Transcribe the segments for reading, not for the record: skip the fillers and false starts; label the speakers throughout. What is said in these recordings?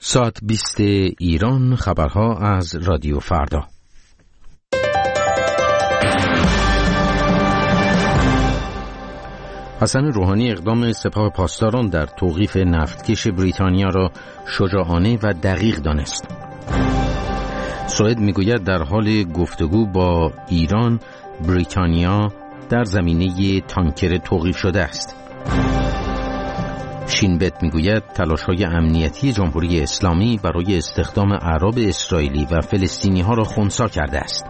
Speaker 1: ساعت 20 ایران، خبرها از رادیو فردا. حسن روحانی اقدام سپاه پاسداران در توقیف نفتکش بریتانیا را شجاعانه و دقیق دانست. سوئد میگوید در حال گفتگو با ایران، بریتانیا در زمینه تانکر توقیف شده است. شینبت میگوید تلاش‌های امنیتی جمهوری اسلامی برای استخدام اعراب اسرائیلی و فلسطینی‌ها را خنثی کرده است.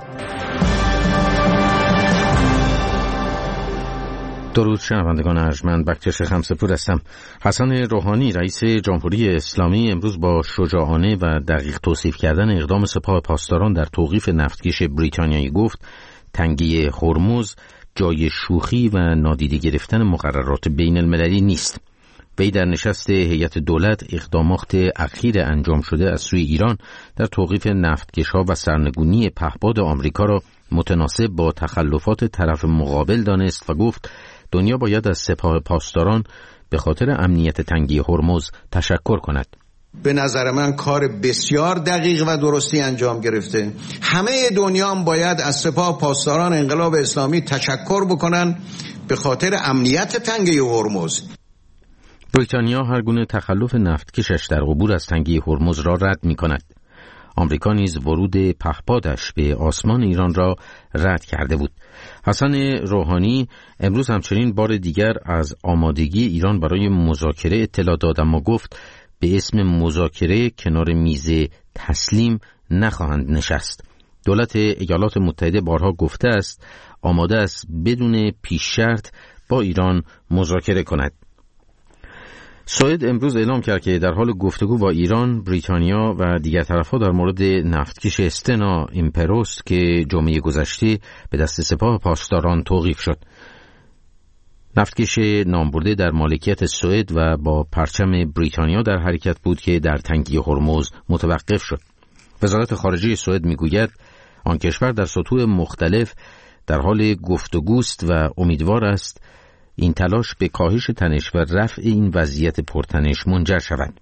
Speaker 1: درود شنوندگان ارجمند، بکتش خمسه‌پور هستم. حسن روحانی رئیس جمهوری اسلامی امروز با شجاعانه و دقیق توصیف کردن اقدام سپاه پاسداران در توقیف نفتکش بریتانیایی گفت تنگی هرمز جای شوخی و نادیده گرفتن مقررات بین المللی نیست. وی در نشست هیئت دولت اقدامات اخیر انجام شده از سوی ایران در توقیف نفتکش‌ها و سرنگونی پهپاد آمریکا را متناسب با تخلفات طرف مقابل دانست و گفت دنیا باید از سپاه پاسداران به خاطر امنیت تنگی هرمز تشکر کند.
Speaker 2: به نظر من کار بسیار دقیق و درستی انجام گرفته. همه دنیا هم باید از سپاه پاسداران انقلاب اسلامی تشکر بکنن به خاطر امنیت تنگی هرمز.
Speaker 1: بریتانیا هر گونه تخلف نفتکشش در عبور از تنگی هرمز را رد می کند. آمریکا نیز ورود پهپادش به آسمان ایران را رد کرده بود. حسن روحانی امروز همچنین بار دیگر از آمادگی ایران برای مذاکره اطلاع داد، اما گفت به اسم مذاکره کنار میز تسلیم نخواهند نشست. دولت ایالات متحده بارها گفته است آماده است بدون پیش شرط با ایران مذاکره کند. سوئد امروز اعلام کرد که در حال گفتگو با ایران، بریتانیا و دیگر طرف‌ها در مورد نفتکش استنا ایمپروس که جمعه گذشته به دست سپاه پاسداران توقیف شد. نفتکش نامبرده در مالکیت سوئد و با پرچم بریتانیا در حرکت بود که در تنگی هرمز متوقف شد. وزارت خارجه سوئد میگوید آن کشور در سطوح مختلف در حال گفتگوست و امیدوار است این تلاش به کاهش تنش و رفع این وضعیت پرتنش منجر شود.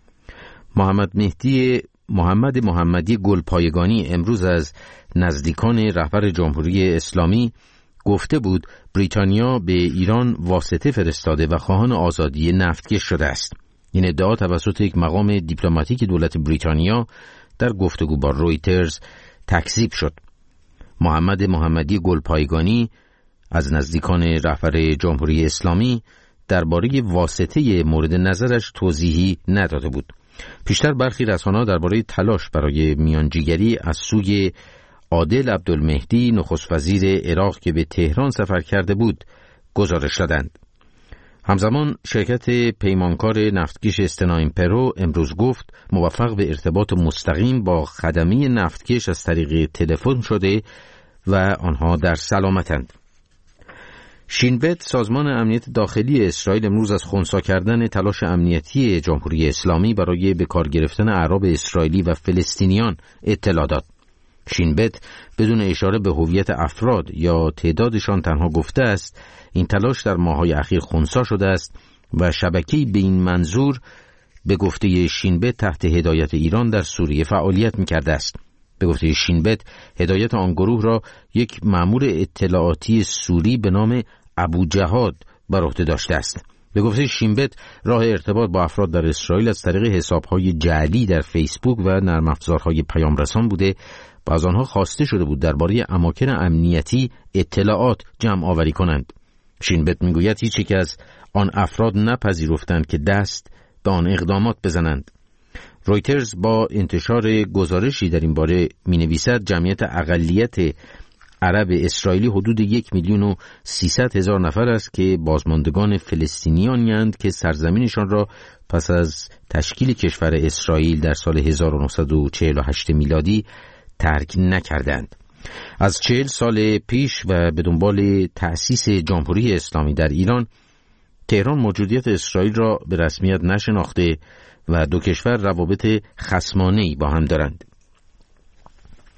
Speaker 1: محمد محمدی گلپایگانی امروز از نزدیکان رهبر جمهوری اسلامی گفته بود بریتانیا به ایران واسطه فرستاده و خواهان آزادی نفتکش شده است. این ادعا توسط یک مقام دیپلماتیک دولت بریتانیا در گفتگو با رویترز تکذیب شد. محمد محمدی گلپایگانی از نزدیکان رهبر جمهوری اسلامی درباره واسطه مورد نظرش توضیحی نداده بود. پیشتر برخی رسانه‌ها درباره تلاش برای میانجیگری از سوی عادل عبدالمهدی نخست وزیر عراق که به تهران سفر کرده بود گزارش دادند. همزمان شرکت پیمانکار نفتکش استنا ایمپرو امروز گفت موفق به ارتباط مستقیم با خدمه نفتکش از طریق تلفن شده و آنها در سلامتند. شینبت سازمان امنیت داخلی اسرائیل امروز از خنثی کردن تلاش امنیتی جمهوری اسلامی برای به کار گرفتن اعراب اسرائیلی و فلسطینیان اطلاع داد. شینبت بدون اشاره به هویت افراد یا تعدادشان تنها گفته است این تلاش در ماه‌های اخیر خنثی شده است و شبکه‌ای به این منظور به گفته شینبت تحت هدایت ایران در سوریه فعالیت می‌کرده است. به گفته شینبت هدایت آن گروه را یک مأمور اطلاعاتی سوری به نام ابو جهاد بر عهده داشته است. به گفته شینبت راه ارتباط با افراد در اسرائیل از طریق حساب‌های جعلی در فیسبوک و نرم افزارهای پیام رسان بوده و از آنها خواسته شده بود درباره اماکن امنیتی اطلاعات جمع آوری کنند. شینبت میگوید هیچ یک از آن افراد نپذیرفتند که دست به آن اقدامات بزنند. رویترز با انتشار گزارشی در این باره می‌نویسد جمعیت اقلیت عرب اسرائیلی حدود 1,300,000 نفر است که بازماندگان فلسطینیان‌اند که سرزمینشان را پس از تشکیل کشور اسرائیل در سال 1948 میلادی ترک نکردند. از 40 سال پیش و به دنبال تأسیس جمهوری اسلامی در ایران، تهران موجودیت اسرائیل را به رسمیت نشناخته و دو کشور روابط خصمانه‌ای با هم دارند.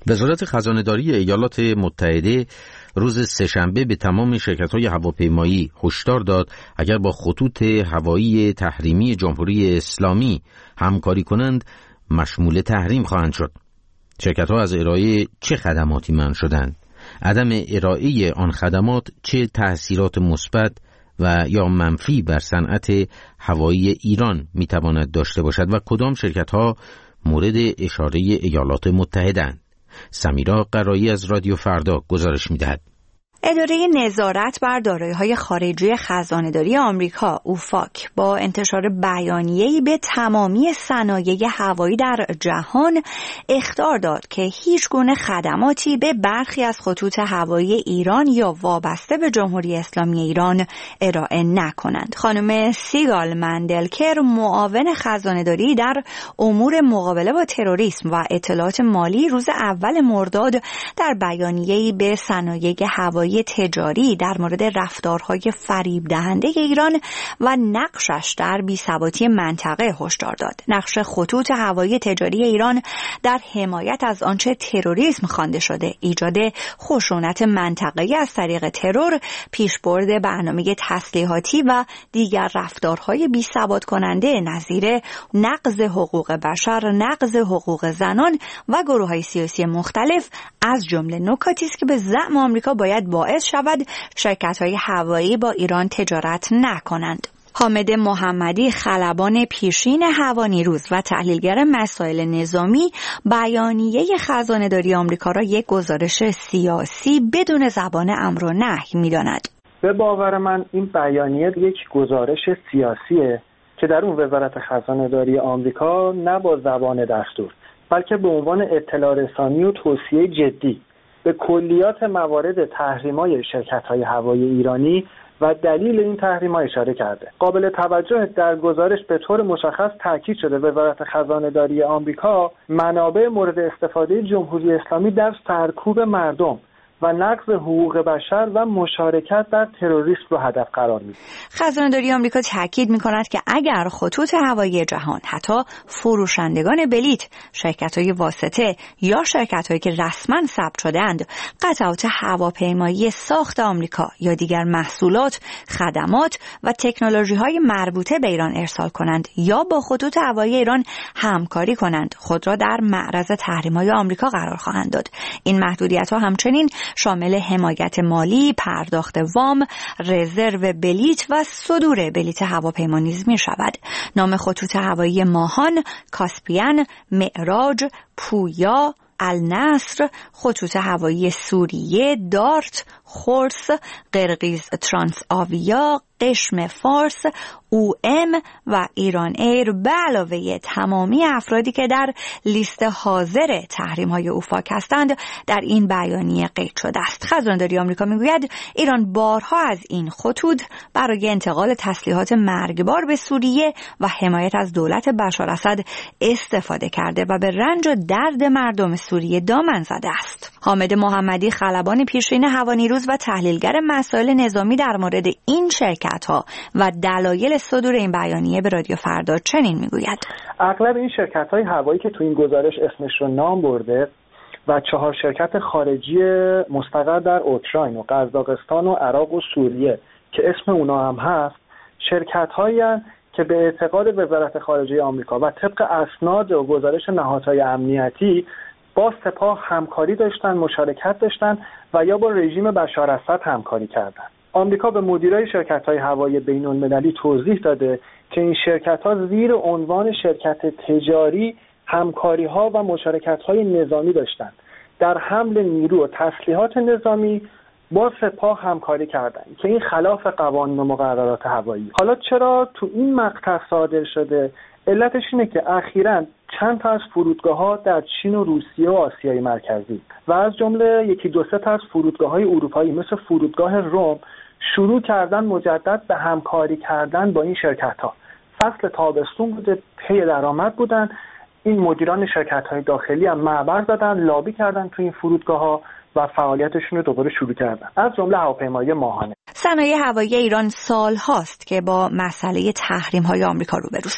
Speaker 1: وزارت خزانه‌داری ایالات متحده روز سه‌شنبه به تمام شرکت‌های هواپیمایی هشدار داد اگر با خطوط هوایی تحریمی جمهوری اسلامی همکاری کنند مشمول تحریم خواهند شد. شرکت‌ها از ارائه چه خدماتی منع شدند؟ عدم ارائه آن خدمات چه تأثیرات مثبت و یا منفی بر صنعت هوایی ایران میتواند داشته باشد و کدام شرکت‌ها مورد اشاره ایالات متحده اند؟ سمیرا قرایی از رادیو فردا گزارش می‌دهد.
Speaker 3: اداره نظارت بر دارایی‌های خارجی خزانه‌داری آمریکا اوفاک با انتشار بیانیه‌ای به تمامی صنایع هوایی در جهان اخطار داد که هیچ گونه خدماتی به برخی از خطوط هوایی ایران یا وابسته به جمهوری اسلامی ایران ارائه نکنند. خانم سیگال مندلکر معاون خزانه‌داری در امور مقابله با تروریسم و اطلاعات مالی روز اول مرداد در بیانیه‌ای به صنایع هوایی تجاری در مورد رفتارهای فریب دهنده ایران و نقشش در بی‌ثباتی منطقه هشدار داد. نقش خطوط هوایی تجاری ایران در حمایت از آنچه تروریسم خوانده شده، ایجاد خشونت منطقه‌ای از طریق ترور، پیشبرد برنامه تسلیحاتی و دیگر رفتارهای بی‌ثبات کننده نظیر نقض حقوق بشر، نقض حقوق زنان و گروه‌های سیاسی مختلف از جمله نکاتی است که به زعم آمریکا باید باعث شود شرکت‌های هوایی با ایران تجارت نکنند. حامد محمدی خلبان پیشین هوانیروز و تحلیلگر مسائل نظامی بیانیه خزانه‌داری آمریکا را یک گزارش سیاسی بدون زبان امر و نهی می‌داند.
Speaker 4: به باور من این بیانیه یک گزارش سیاسیه که در اون وزارت خزانه‌داری آمریکا نه با زبان دستور بلکه به عنوان اطلاع رسانی و توصیه جدی به کلیات موارد تحریم‌های شرکت‌های هوایی ایرانی و دلیل این تحریم‌ها اشاره کرده. قابل توجه در گزارش به طور مشخص تاکید شده وزارت خزانه‌داری آمریکا منابع مورد استفاده جمهوری اسلامی در سرکوب مردم و نقض حقوق بشر و مشارکت در تروریسم رو هدف قرار میده.
Speaker 3: خزانه‌داری آمریکا تاکید می‌کند که اگر خطوط هوایی جهان، حتی فروشندگان بلیط، شرکت‌های واسطه یا شرکت‌هایی که رسما ثبت شده‌اند، قطعات هواپیمایی ساخت آمریکا یا دیگر محصولات، خدمات و تکنولوژی‌های مربوطه به ایران ارسال کنند یا با خطوط هوایی ایران همکاری کنند، خود را در معرض تحریم‌های آمریکا قرار خواهند داد. این محدودیت‌ها همچنین شامل حمایت مالی، پرداخت وام، رزرو بلیط و صدور بلیط هواپیما نیز می شود. نام خطوط هوایی ماهان، کاسپیان، معراج، پویا، النصر، خطوط هوایی سوریه، دارت، خورس، قرقیز ترانس آویا، قشم فارس، OM و ایران ایر به علاوه تمامی افرادی که در لیست حاضر تحریم‌های اوفاک هستند در این بیانیه قید شده است. خزانه‌داری آمریکا میگوید ایران بارها از این خطوط برای انتقال تسلیحات مرگبار به سوریه و حمایت از دولت بشار اسد استفاده کرده و به رنج و درد مردم سوریه دامن زده است. حامد محمدی خلبان پیشین هوانیروز و تحلیلگر مسائل نظامی در مورد این شرکت‌ها و دلایل صدور این بیانیه به رادیو فردا چنین میگوید:
Speaker 4: اغلب این شرکت‌های هوایی که تو این گزارش اسمش رو نام برده و 4 شرکت خارجی مستقر در اوکراین و قزاقستان و عراق و سوریه که اسم اونا هم هست، شرکت‌هایی که به اعتقاد وزارت خارجه آمریکا و طبق اسناد و گزارش نهادهای امنیتی با سپاه همکاری داشتن، مشارکت داشتن و یا با رژیم بشار اسد همکاری کردن. آمریکا به مدیرای شرکت‌های هوایی بین‌المللی توضیح داده که این شرکت‌ها زیر عنوان شرکت تجاری همکاری‌ها و مشارکت‌های نظامی داشتند. در حمل نیرو و تسلیحات نظامی با سپاه همکاری کردند که این خلاف قوانین و مقررات هوایی. حالا چرا تو این مقطع صادر شده؟ علتش اینه که اخیراً چند تا از فرودگاه‌ها در چین و روسیه و آسیای مرکزی و از جمله 1-2 تا از فرودگاه‌های اروپایی مثل فرودگاه روم شروع کردن مجدد به همکاری کردن با این شرکت‌ها. فصل تابستون بوده، پی درآمد بودن، این مدیران شرکت‌های داخلی هم معبر زدن، لابی کردن تو این فرودگاه‌ها و فعالیتشون رو دوباره شروع کردن. از جمله هواپیمایی ماهانه.
Speaker 3: صنایع هوایی ایران سال هاست که با مسئله تحریم های آمریکا روبروست.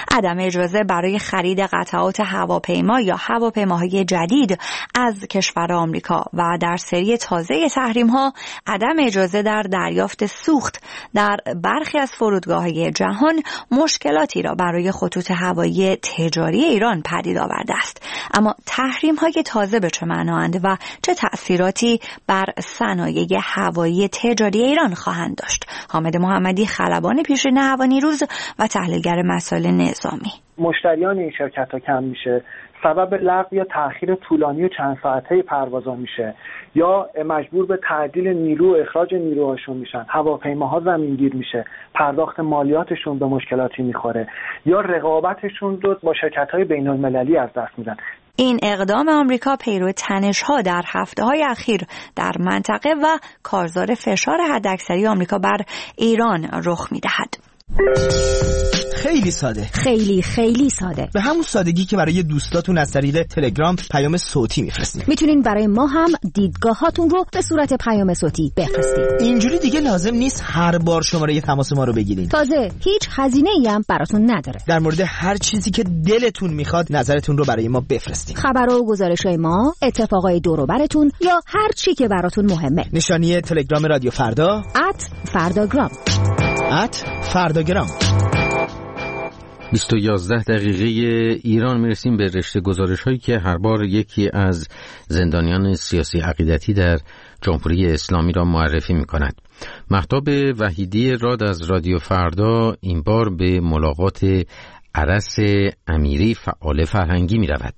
Speaker 3: عدم اجازه برای خرید قطعات هواپیما یا هواپیماهای جدید از کشور آمریکا و در سری تازه تحریم‌ها عدم اجازه در دریافت سوخت در برخی از فرودگاه‌های جهان مشکلاتی را برای خطوط هوایی تجاری ایران پدید آورده است. اما تحریم‌های تازه به چه معنااند و چه تأثیراتی بر صنایع هوایی تجاری ایران خواهند داشت؟ حامد محمدی، خلبان پیشین هوانیروز و تحلیلگر مسائل نظامی.
Speaker 4: مشتریان این شرکت‌ها کم میشه، سبب لغو یا تأخیر طولانی و چند ساعته پروازها میشه، یا مجبور به تعدیل نیرو و اخراج نیروهاشون میشن، هواپیماها زمینگیر میشه، پرداخت مالیاتشون به مشکلاتی میخوره، یا رقابتشون رو با شرکت‌های بین‌المللی از دست میدن.
Speaker 3: این اقدام آمریکا پیرو تنش‌ها در هفته‌های اخیر در منطقه و کارزار فشار حداکثری آمریکا بر ایران رخ می‌دهد.
Speaker 5: خیلی ساده،
Speaker 6: خیلی ساده،
Speaker 5: به همون سادگی که برای دوستاتون از طریق تلگرام پیام صوتی میفرستین.
Speaker 6: میتونین برای ما هم دیدگاهاتون رو به صورت پیام صوتی بفرستین.
Speaker 5: اینجوری دیگه لازم نیست هر بار شماره تماس ما رو بگیرین.
Speaker 6: تازه هیچ هزینه‌ای هم براتون نداره.
Speaker 5: در مورد هر چیزی که دلتون میخواد نظرتون رو برای ما بفرستین.
Speaker 6: خبرها و گزارش‌های ما، اتفاقای دور و براتون یا هر چی که براتون مهمه.
Speaker 5: نشانی تلگرام رادیو فردا @فرداگرام.
Speaker 1: 11 دقیقه ایران میرسیم به رشته گزارش هایی که هر بار یکی از زندانیان سیاسی عقیدتی در جمهوری اسلامی را معرفی می کند. مهتاب وحیدی راد از رادیو فردا این بار به ملاقات عرس امیری فعال فرهنگی می رود.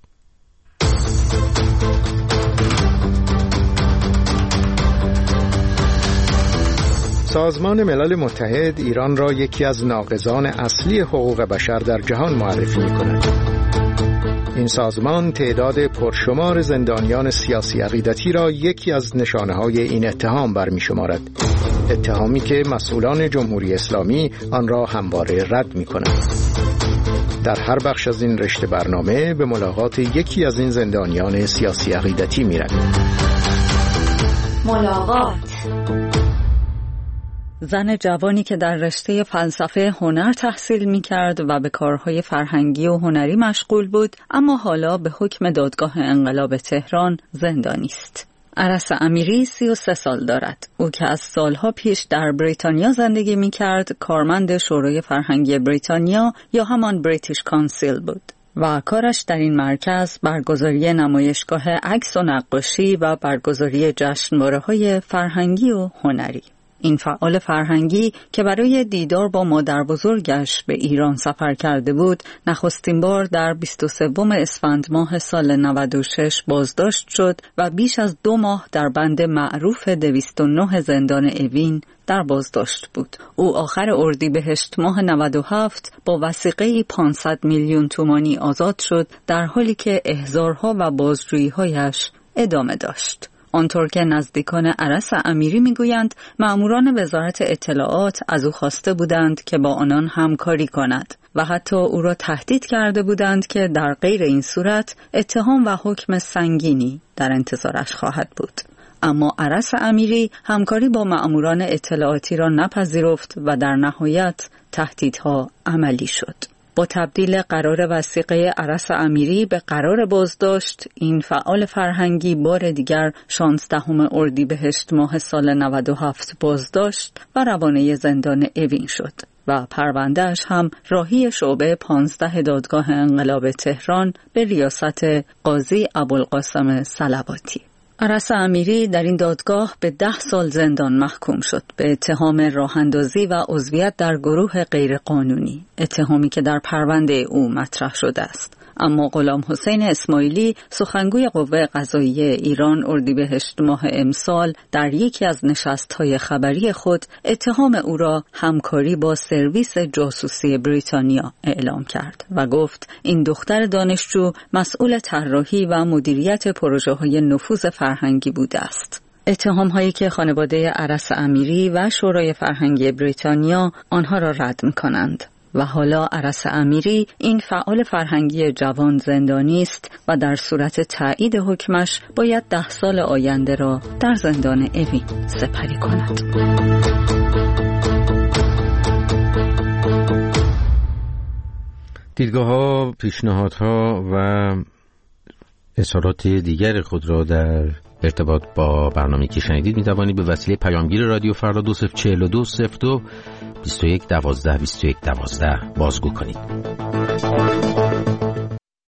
Speaker 7: سازمان ملل متحد ایران را یکی از ناقضان اصلی حقوق بشر در جهان معرفی می‌کند. این سازمان تعداد پرشمار زندانیان سیاسی عقیدتی را یکی از نشانه‌های این اتهام برمی‌شمارد. اتهامی که مسئولان جمهوری اسلامی آن را همواره رد می‌کنند. در هر بخش از این رشته برنامه به ملاقات یکی از این زندانیان سیاسی عقیدتی می‌رویم.
Speaker 3: ملاقات.
Speaker 8: زن جوانی که در رشته فلسفه هنر تحصیل می‌کرد و به کارهای فرهنگی و هنری مشغول بود، اما حالا به حکم دادگاه انقلاب تهران زندانی است. عرس امیری 33 سال دارد. او که از سالها پیش در بریتانیا زندگی می‌کرد، کارمند شورای فرهنگی بریتانیا یا همان بریتیش کانسیل بود و کارش در این مرکز برگزاری نمایشگاه عکس و نقاشی و برگزاری جشنواره‌های فرهنگی و هنری. این فعال فرهنگی که برای دیدار با مادر بزرگش به ایران سفر کرده بود، نخستین بار در 23 اسفند ماه سال 96 بازداشت شد و بیش از 2 ماه در بند معروف 209 زندان اوین در بازداشت بود. او آخر اردیبهشت ماه 97 با وثیقه 500 میلیون تومانی آزاد شد، در حالی که احضارها و بازجویی‌هایش ادامه داشت. آنطور که نزدیکان عرس امیری میگویند، مأموران وزارت اطلاعات از او خواسته بودند که با آنان همکاری کند و حتی او را تهدید کرده بودند که در غیر این صورت اتهام و حکم سنگینی در انتظارش خواهد بود. اما عرس امیری همکاری با مأموران اطلاعاتی را نپذیرفت و در نهایت تهدیدها عملی شد. با تبدیل قرار وثیقه عرس امیری به قرار بازداشت، این فعال فرهنگی بار دیگر 16 اردیبهشت ماه سال 97 بازداشت و روانه زندان اوین شد و پروندهش هم راهی شعبه 15 دادگاه انقلاب تهران به ریاست قاضی ابوالقاسم صلواتی. عرس امیری در این دادگاه به 10 سال زندان محکوم شد به اتهام راه‌اندازی و عضویت در گروه غیرقانونی، اتهامی که در پرونده او مطرح شده است. اما غلام حسین اسماعیلی، سخنگوی قوه قضاییه ایران، اردیبهشت ماه امسال در یکی از نشست‌های خبری خود اتهام او را همکاری با سرویس جاسوسی بریتانیا اعلام کرد و گفت این دختر دانشجو مسئول طراحی و مدیریت پروژه‌های نفوذ فرهنگی بوده است. اتهام‌هایی که خانواده عرس امیری و شورای فرهنگی بریتانیا آنها را رد می‌کنند. و حالا عرس امیری، این فعال فرهنگی جوان، زندانی است و در صورت تایید حکمش باید 10 سال آینده را در زندان اوین سپری کند.
Speaker 1: دیدگاه‌ها، پیشنهادها و اظهارات دیگر خود را در ارتباط با برنامه‌ای که شنیدید می‌توانید به وسیله پیامگیر رادیو فردا 2042 02 21 12 21 12 بازگو کنید.